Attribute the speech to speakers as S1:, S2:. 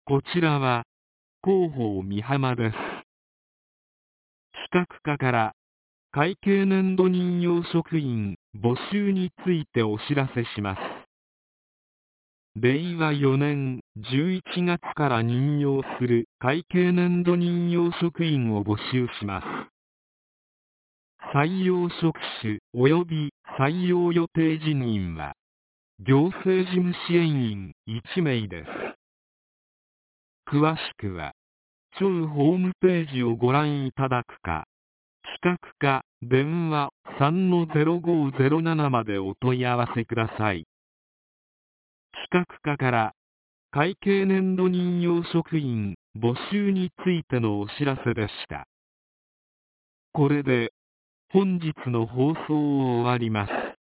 S1: こちらは、広報美浜です。企画課から、会計年度任用職員募集についてお知らせします。令和4年11月から任用する会計年度任用職員を募集します。採用職種及び採用予定人員は、行政事務支援員1名です。詳しくは、庁ホームページをご覧いただくか、企画課電話 3-0507 までお問い合わせください。企画課から会計年度任用職員募集についてのお知らせでした。これで本日の放送を終わります。